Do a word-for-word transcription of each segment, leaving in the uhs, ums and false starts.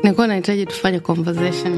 Nilikuwa nahitaji tufanye conversation.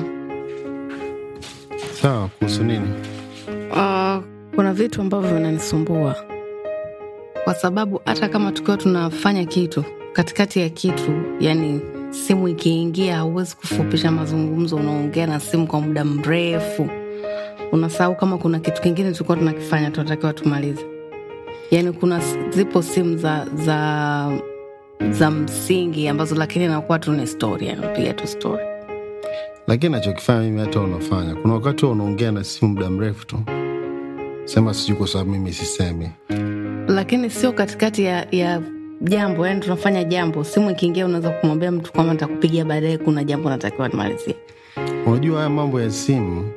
Sawa, kuhusu nini? Uh, kuna vitu ambavyo vinanisumbua. Kwa sababu hata kama tukiwa tunafanya kitu, katikati ya kitu, yani simu ikiingia hauwezi kufupisha mazungumzo, unaongea na simu kwa muda mrefu. Unasahau kama kuna kitu kingine tulikuwa tunakifanya tunatakiwa tumalize. Yani kuna zipo simu za za za msingi ambazo lakini inakuwa tu ni story, anapiga tu story. Lakini nachokifanya mimi hata unafanya. Kuna wakati unaongea na simu muda mrefu tu. Sema sijui kwa sababu mimi sisemi. Lakini sio katikati ya ya jambo, yani tunafanya jambo, simu ikiingia unaweza kumwambia mtu kwamba nitakupigia baadaye, kuna jambo natakiwa nimalizie. Unajua haya mambo ya simu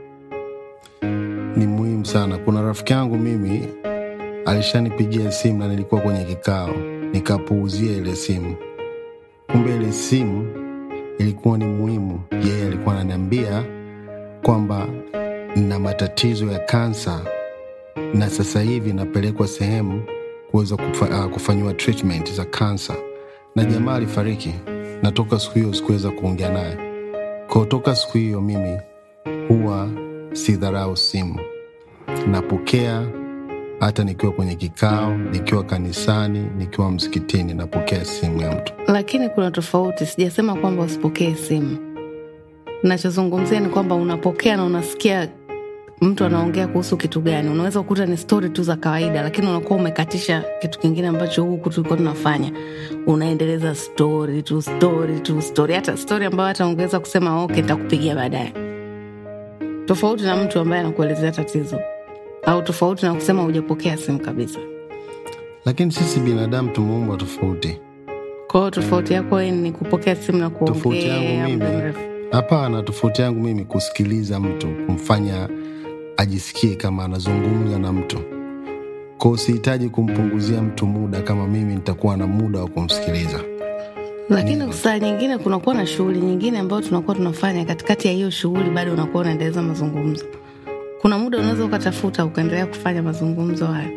ni muhimu sana. Kuna rafiki yangu mimi alishanipigia simu na nilikuwa kwenye kikao, nikapuuzia ile simu. Kumbe ile simu ilikuwa ni muhimu. Yeye alikuwa ananiambia kwamba nina matatizo ya kansa na sasa hivi napelekwa sehemu kuweza kufa, uh, kufanywa treatment za kansa. Na jamaa alifariki. Na toka siku hiyo sikuweza kuongea naye. Kwa toka siku hiyo mimi huwa sidharau simu. Napokea hata nikiwa kwenye kikao, nikiwa kanisani, nikiwa msikitini, napokea simu ya mtu. Lakini kuna tofauti, sijasema kwamba usipokee simu. Ninachozungumzia ni kwamba unapokea na unasikia mtu anaongea kuhusu kitu gani. Unaweza kukuta ni story tu za kawaida, lakini unakuwa umekatisha kitu kingine ambacho huku tulikuwa tunafanya. Unaendeleza story tu story tu story, hata story ambayo hata ungeweza kusema okay nitakupigia baadaye. Tofauti na mtu ambaye anakuelezea tatizo, au tofauti na kusema hujapokea simu kabisa. Lakini sisi binadamu tumeumbwa tofauti. Kwa hiyo tofauti yako wewe ni kupokea simu na kuongea. Tofauti yangu mimi, hapana, tofauti yangu mimi kusikiliza mtu, kumfanya ajisikie kama anazungumza na mtu. Kwa hiyo sihitaji kumpunguzia mtu muda kama mimi nitakuwa na muda wa kumsikiliza. Lakini saa nyingine kunakuwa na shughuli nyingine ambayo tunakuwa tunafanya, katikati ya hiyo shughuli bado unakuwa unaendeleza mazungumzo. Kuna muda unaweza ukatafuta ukaendelea kufanya mazungumzo haya.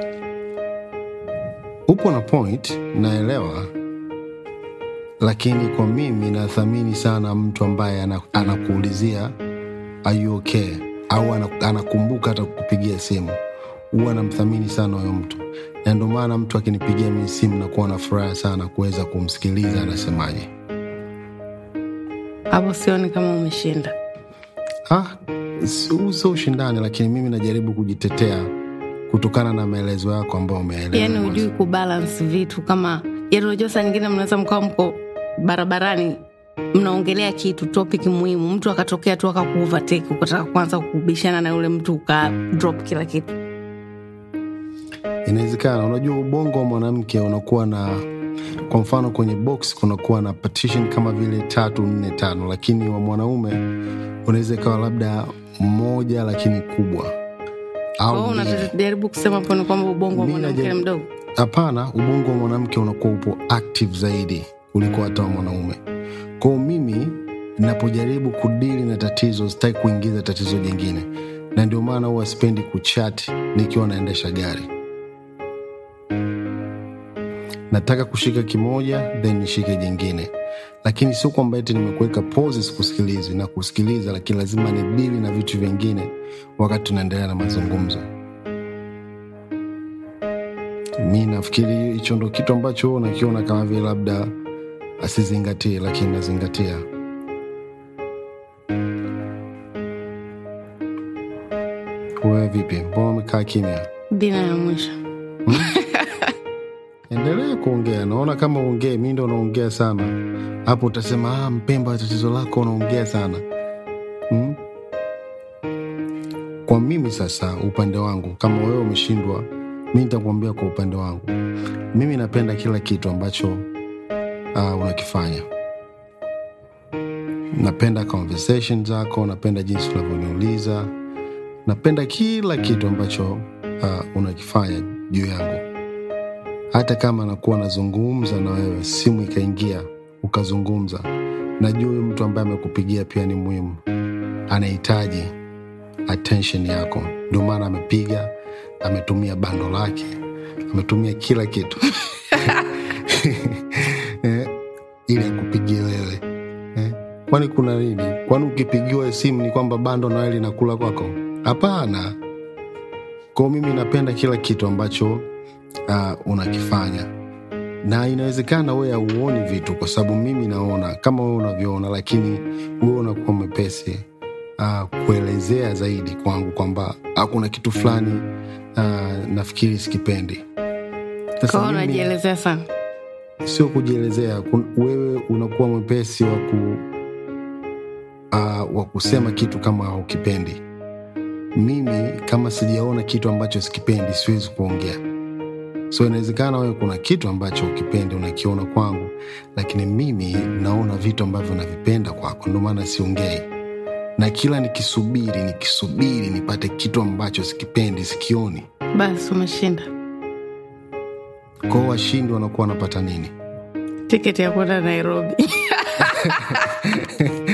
Upo na point, naelewa. Lakini kwa mimi nathamini sana mtu ambaye anakuulizia are you okay, au anakumbuka hata kukupigia simu. Huwa namthamini sana huyo mtu. Na ndio maana mtu akinipigia mimi simu na kuwa na furaha sana kuweza kumsikiliza anasemaje. Hapo sioni kama umeshinda. Ah, sio ushindani, lakini mimi najaribu kujitetea kutokana na maelezo yako ambayo umeeleza. Yaani hujui kubalance vitu kama, yaani unajua saa nyingine mnaweza mkao mko barabarani mnaongelea kitu, topic muhimu, mtu akatokea tu akakuovertake, ukataka kuanza kubishana na yule mtu uka drop kila kitu. Inawezekana. Unajua ubongo wa mwanamke unakuwa na, kwa mfano kwenye box kunakuwa na partition kama vile tatu, nne, tano, lakini wa mwanaume unaweza kawa labda moja lakini kubwa. Au unajaribu kusema hapo ni kwamba ubongo wa mwanamke ni mdogo? Hapana, ubongo wa mwanamke unakuwa upo active zaidi kuliko hata wa mwanaume. Kwa hiyo mimi ninapojaribu kudili na tatizo sitaki kuingiza tatizo jingine. Na ndio maana huwa sipendi kuchat nikiwa naendesha gari. Nataka kushika kimoja then nishike jingine. Lakini sio kwamba eti nimekuweka pause kusikiliza na kusikiliza, lakini lazima nidili na vitu vingine wakati tunaendelea na mazungumzo. Mimi nafikiri hicho ndio kitu ambacho unakiona kama vile labda asizingatie, lakini nazingatia. Wewe vipi? Mbona umekaa kimya? Dina ya mwisho. Hmm? Endelea kuongea. Naona kama uongee, mimi ndo naongea sana. Hapo utasema ah, Mpemba tatizo lako unaongea sana. Hmm? Kwa mimi sasa upande wangu, kama wewe umeshindwa, mimi nitakwambia kwa upande wangu. Mimi napenda kila kitu ambacho uh, unakifanya. Napenda conversation zako, napenda jinsi unavyoniuliza. Napenda kila kitu ambacho uh, unakifanya juu yangu. Hata kama nakuwa nazungumza na wewe, simu ikaingia ukazungumza, najua huyu mtu ambaye amekupigia pia ni muhimu, anahitaji attention yako. Ndio maana amepiga, ametumia bando lake, ametumia kila kitu ili akupigie wewe. Kwani kuna nini? Kwani ukipigiwa simu ni kwamba bando na wewe linakula kwako? Hapana. Kwa mimi napenda kila kitu ambacho uh, unakifanya. Na inawezekana wewe hauoni vitu kwa sababu mimi naona kama wewe unavyoona, lakini wewe unakuwa mwepesi uh, kuelezea zaidi kwangu kwamba hakuna kitu fulani uh, nafikiri sikipendi. Sasa kwa unajielezea sana. Sio kujielezea, wewe unakuwa mwepesi wa ku uh, wa kusema kitu kama haukipendi. Mimi kama sijaona kitu ambacho sikipendi siwezi kuongea. So inawezekana wewe kuna kitu ambacho ukipendi unakiona kwangu, lakini mimi naona vitu ambavyo navipenda kwako, ndio maana siongei. Na kila nikisubiri nikisubiri nipate kitu ambacho sikipendi sikioni, basi umeshinda. Kwa washindi wanakuwa wanapata nini? Tiketi ya kwenda Nairobi.